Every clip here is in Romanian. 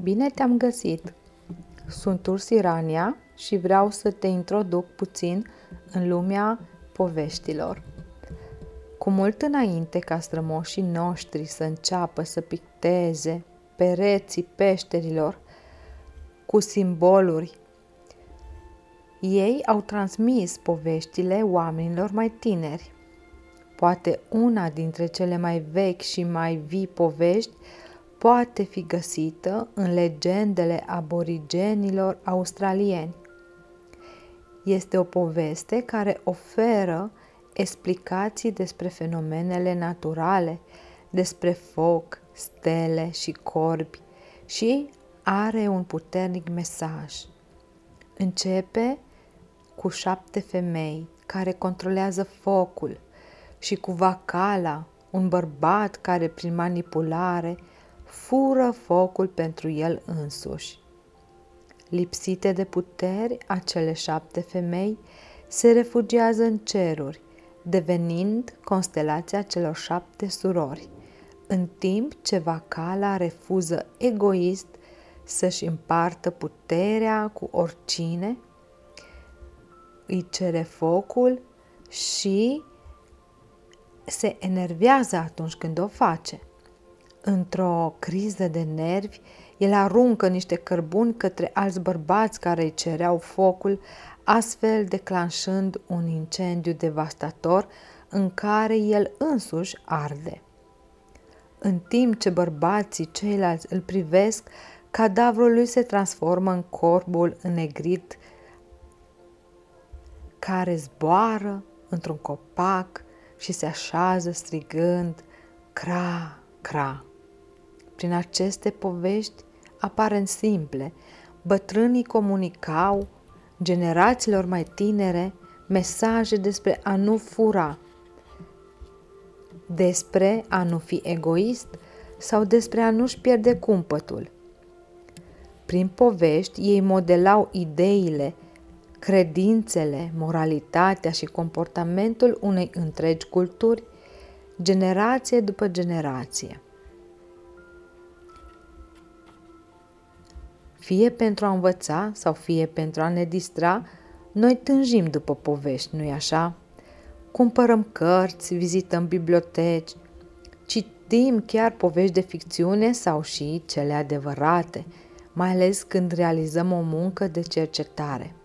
Bine te-am găsit! Sunt Ursi Rania și vreau să te introduc puțin în lumea poveștilor. Cu mult înainte ca strămoșii noștri să înceapă să picteze pereții peșterilor cu simboluri, ei au transmis poveștile oamenilor mai tineri. Poate una dintre cele mai vechi și mai vii povești poate fi găsită în legendele aborigenilor australieni. Este o poveste care oferă explicații despre fenomenele naturale, despre foc, stele și corbi și are un puternic mesaj. Începe cu 7 femei care controlează focul și cu Vakala, un bărbat care prin manipulare fură focul pentru el însuși. Lipsite de puteri, acele 7 femei se refugiază în ceruri, devenind constelația celor 7 surori, în timp ce Vakala refuză egoist să-și împartă puterea cu oricine, îi cere focul și se enervează atunci când o face. Într-o criză de nervi, el aruncă niște cărbuni către alți bărbați care îi cereau focul, astfel declanșând un incendiu devastator în care el însuși arde. În timp ce bărbații ceilalți îl privesc, cadavrul lui se transformă în corbul înnegrit care zboară într-un copac și se așează strigând cra, cra. Prin aceste povești aparent simple, bătrânii comunicau generațiilor mai tinere mesaje despre a nu fura, despre a nu fi egoist sau despre a nu-și pierde cumpătul. Prin povești, ei modelau ideile, credințele, moralitatea și comportamentul unei întregi culturi, generație după generație. Fie pentru a învăța sau fie pentru a ne distra, noi tânjim după povești, nu-i așa? Cumpărăm cărți, vizităm biblioteci, citim chiar povești de ficțiune sau și cele adevărate, mai ales când realizăm o muncă de cercetare.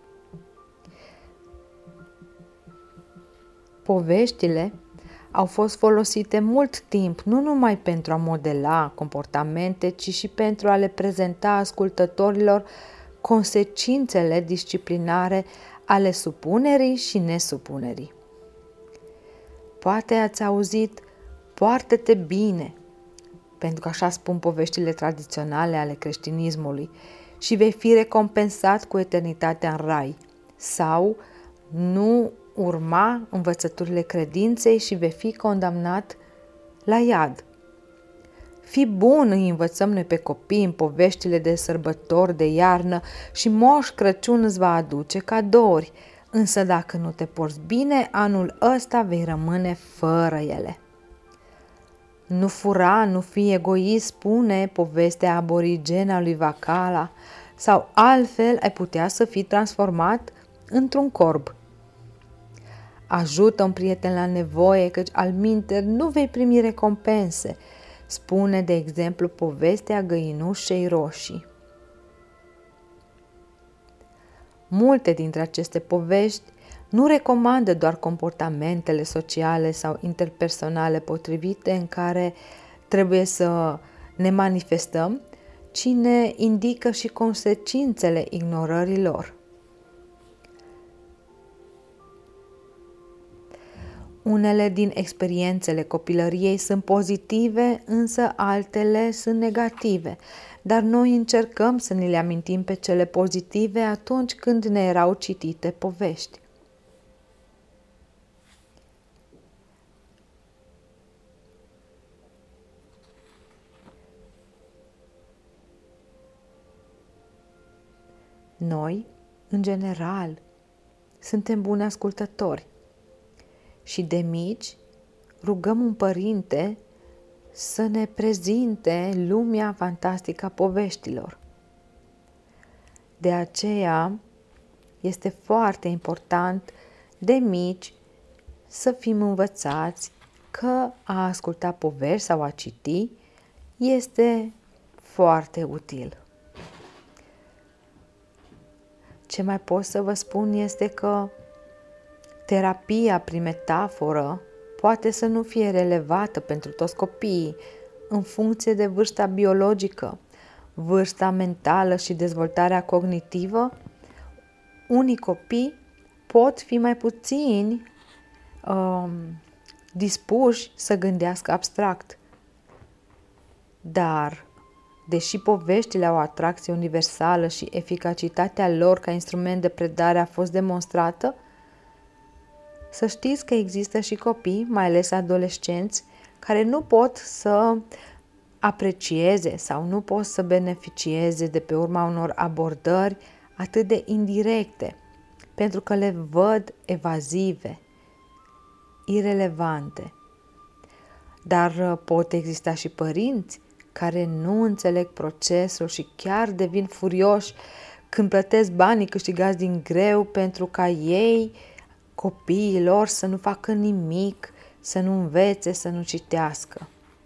Poveștile au fost folosite mult timp nu numai pentru a modela comportamente, ci și pentru a le prezenta ascultătorilor consecințele disciplinare ale supunerii și nesupunerii. Poate ați auzit, poartă-te bine, pentru că așa spun poveștile tradiționale ale creștinismului, și vei fi recompensat cu eternitatea în rai, sau nu urma învățăturile credinței și vei fi condamnat la iad. Fii bun, îi învățăm noi pe copii în poveștile de sărbători de iarnă și Moș Crăciun îți va aduce cadouri, însă dacă nu te porți bine, anul ăsta vei rămâne fără ele. Nu fura, nu fi egoist, spune povestea aborigenă a lui Vakala, sau altfel ai putea să fii transformat într-un corb. Ajută un prieten la nevoie, căci alminteri nu vei primi recompense, spune de exemplu povestea găinușei roșii. Multe dintre aceste povești nu recomandă doar comportamentele sociale sau interpersonale potrivite în care trebuie să ne manifestăm, ci ne indică și consecințele ignorării lor. Unele din experiențele copilăriei sunt pozitive, însă altele sunt negative, dar noi încercăm să ne le amintim pe cele pozitive atunci când ne erau citite povești. Noi, în general, suntem buni ascultători și de mici rugăm un părinte să ne prezinte lumea fantastică a poveștilor. De aceea este foarte important de mici să fim învățați că a asculta povești sau a citi este foarte util. Ce mai pot să vă spun este că terapia prin metaforă poate să nu fie relevată pentru toți copiii în funcție de vârsta biologică, vârsta mentală și dezvoltarea cognitivă. Unii copii pot fi mai puțini dispuși să gândească abstract. Dar, deși poveștile au o atracție universală și eficacitatea lor ca instrument de predare a fost demonstrată, să știți că există și copii, mai ales adolescenți, care nu pot să aprecieze sau nu pot să beneficieze de pe urma unor abordări atât de indirecte, pentru că le văd evazive, irelevante. Dar pot exista și părinți care nu înțeleg procesul și chiar devin furioși când plătesc banii câștigați din greu pentru ca ei, copiii lor, să nu facă nimic, să nu învețe, să nu citească.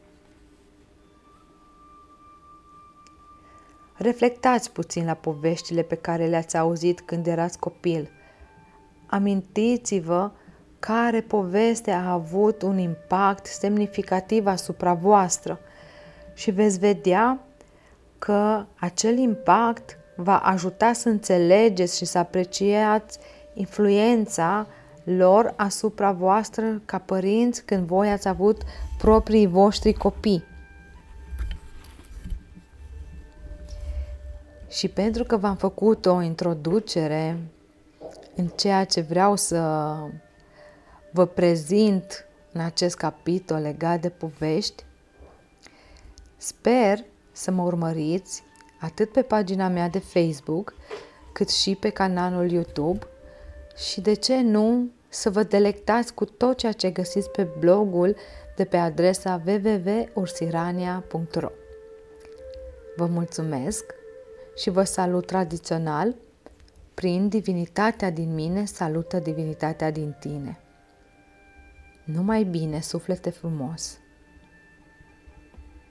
Reflectați puțin la poveștile pe care le-ați auzit când erați copil. Amintiți-vă care poveste a avut un impact semnificativ asupra voastră și veți vedea că acel impact va ajuta să înțelegeți și să apreciați influența lor asupra voastră ca părinți când voi ați avut proprii voștri copii. Și pentru că v-am făcut o introducere în ceea ce vreau să vă prezint în acest capitol legat de povești, sper să mă urmăriți atât pe pagina mea de Facebook, cât și pe canalul YouTube și, de ce nu, să vă delectați cu tot ceea ce găsiți pe blogul de pe adresa www.ursirania.ro. Vă mulțumesc și vă salut tradițional prin divinitatea din mine salută divinitatea din tine. Numai bine, suflete frumos!